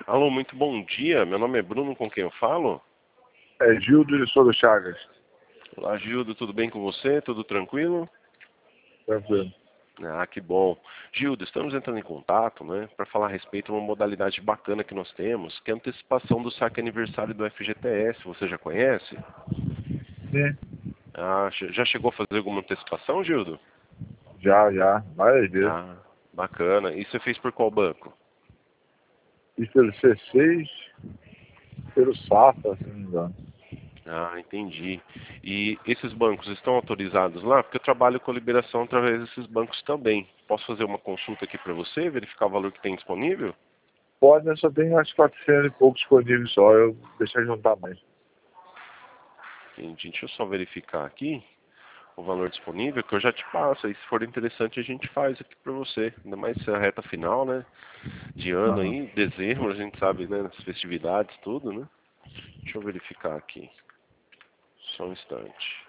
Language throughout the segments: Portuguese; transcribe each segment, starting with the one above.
Alô, muito bom dia. Meu nome é Bruno, com quem eu falo? É Gildo de Souza Chagas. Olá, Gildo, tudo bem com você? Tudo tranquilo? Tranquilo. Ah, que bom. Gildo, estamos entrando em contato, né, para falar a respeito de uma modalidade bacana que nós temos, que é a antecipação do saque aniversário do FGTS. Você já conhece? Sim. Ah, já chegou a fazer alguma antecipação, Gildo? Já, várias vezes. Ah, bacana. E você fez por qual banco? Fiz pelo C6, pelo Safra, se não me engano. Ah, entendi. E esses bancos estão autorizados lá? Porque eu trabalho com liberação através desses bancos também. Posso fazer uma consulta aqui para você, verificar o valor que tem disponível? Pode, né? Só tem umas 400 e pouco disponíveis só. Eu deixei juntar mais. Entendi. Deixa eu só verificar aqui o valor disponível, que eu já te passo. Aí, se for interessante, a gente faz aqui para você. Ainda mais se é a reta final, né? De ano Aham. aí, dezembro, a gente sabe, né? Nas festividades, tudo, né? Deixa eu verificar aqui. Só um instante.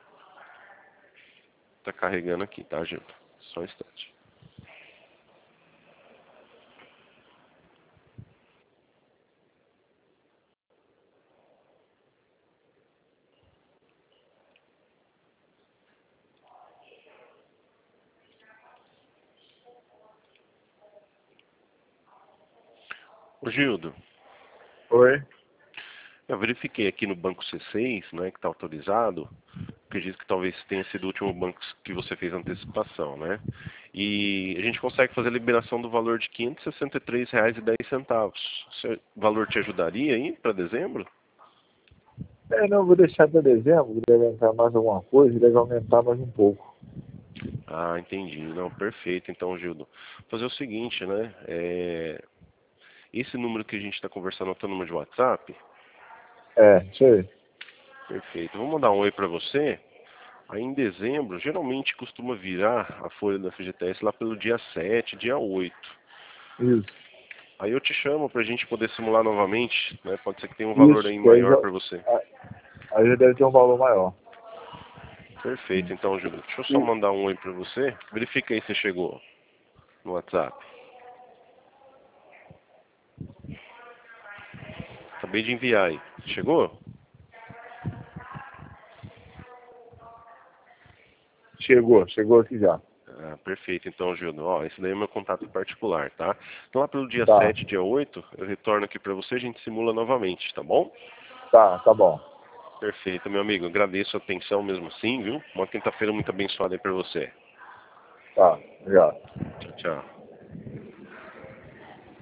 Tá carregando aqui, tá, Gil? Só um instante. Ô, Gildo, Oi? eu verifiquei aqui no banco C6, né, que está autorizado. Acredito que talvez tenha sido o último banco que você fez antecipação, né? E a gente consegue fazer a liberação do valor de R$ 563,10. Esse valor te ajudaria aí para dezembro? Não, vou deixar até dezembro. Deve entrar mais alguma coisa e deve aumentar mais um pouco. Ah, entendi. Não, perfeito. Então, Gildo, fazer o seguinte, né? Esse número que a gente está conversando é o teu número de WhatsApp? Isso aí. Perfeito. Eu vou mandar um oi para você. Aí em dezembro, geralmente costuma virar a folha da FGTS lá pelo dia 7, dia 8. Isso. Aí eu te chamo para a gente poder simular novamente, né? Pode ser que tenha um valor Isso, aí que aí maior para você. aí já deve ter um valor maior. Perfeito, então, Júlio. Deixa eu só E, mandar um oi para você. Verifica aí se chegou no WhatsApp. Acabei de enviar aí. Chegou? chegou aqui já. Ah, perfeito, então, Gildo. Ó, esse daí é meu contato particular, tá? Então lá pelo dia Tá, 7, dia 8, eu retorno aqui para você, a gente simula novamente, tá bom? tá bom. Perfeito, meu amigo. Agradeço a atenção mesmo assim, viu? Uma quinta-feira muito abençoada aí para você. Tá, obrigado. Tchau, tchau.